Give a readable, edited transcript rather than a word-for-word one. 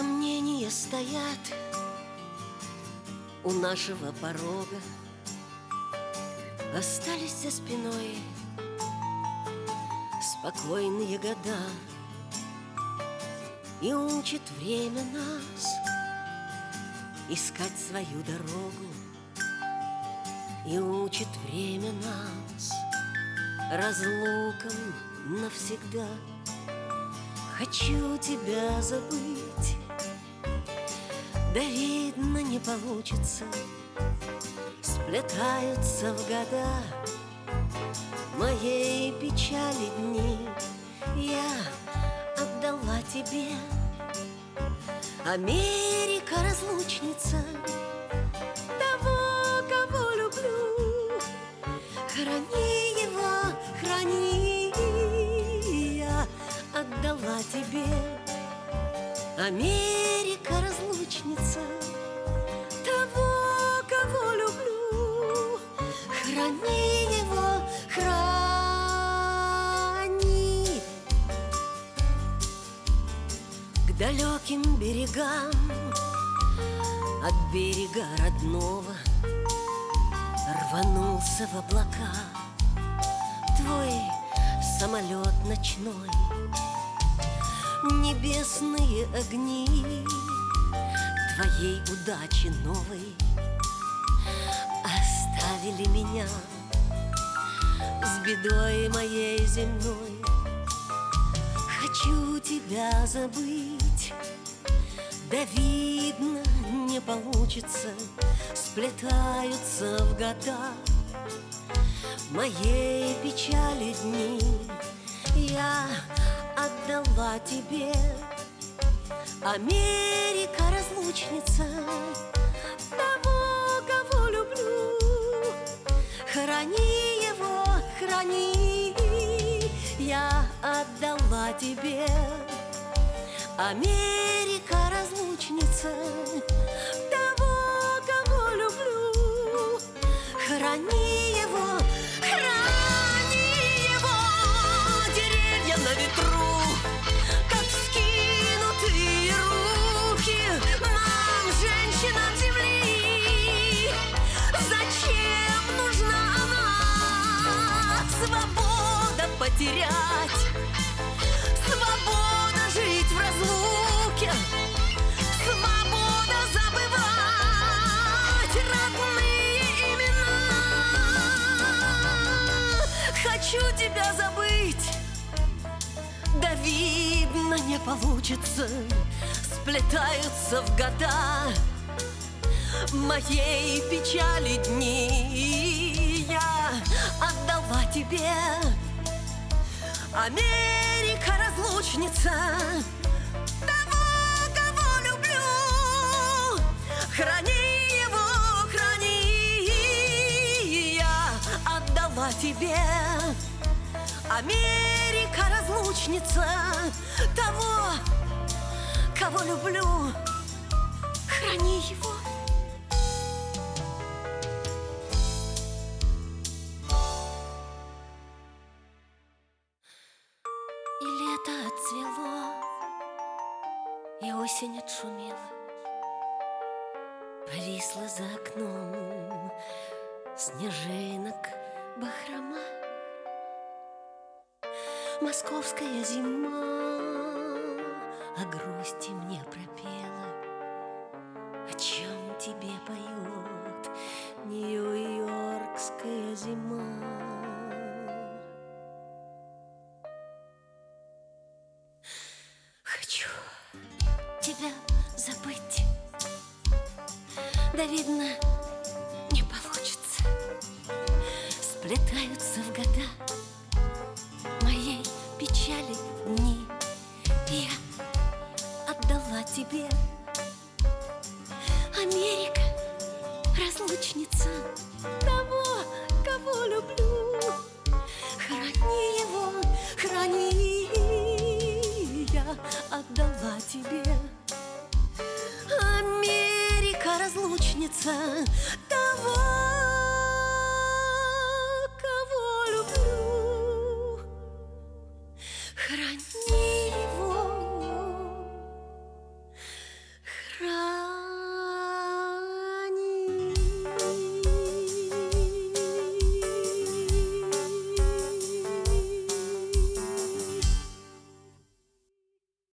Сомнения стоят у нашего порога, остались за спиной спокойные года. И учит время нас искать свою дорогу, и учит время нас разлукам навсегда. Хочу тебя забыть, да видно не получится. Сплетаются в года моей печали дни. Я отдала тебе, Америка, разлучница, того, кого люблю. Храни его, храни. Я отдала тебе, Америка, разлучница, того, кого люблю. Храни его, храни. К далеким берегам от берега родного рванулся в облака твой самолет ночной. Небесные огни твоей удачи новой оставили меня с бедой моей земной. Хочу тебя забыть, да видно не получится. Сплетаются в года моей печали дни. Я отдала тебе, Америка, разлучница, того, кого люблю. Храни его, храни. Я отдала тебе, Америка, разлучница, того, кого люблю. Храни его, храни его. Деревья на ветру, как вскинутые руки нам, женщинам земли. Зачем нужна она? Свобода потерять, свобода жить в разлуке, свобода забывать родные имена. Хочу тебя забыть, да видно не получится. Сплетаются в года моей печали дни. Я отдала тебе, Америка, разлучница, того, кого люблю. Храни его, храни. Я отдала тебе, Америка, разлучница, того, кого люблю. Храни его. И лето отцвело, и осень отшумела, повисла за окном снежинок бахрома. Московская зима о грусти мне пропела. О чем тебе поет нью-йоркская зима? Хочу тебя забыть, да видно не получится. Сплетаются в года моей печали дни. Я отдала тебе, Америка, разлучница, того, кого люблю. Храни его, храни. Я отдала тебе, Америка, разлучница,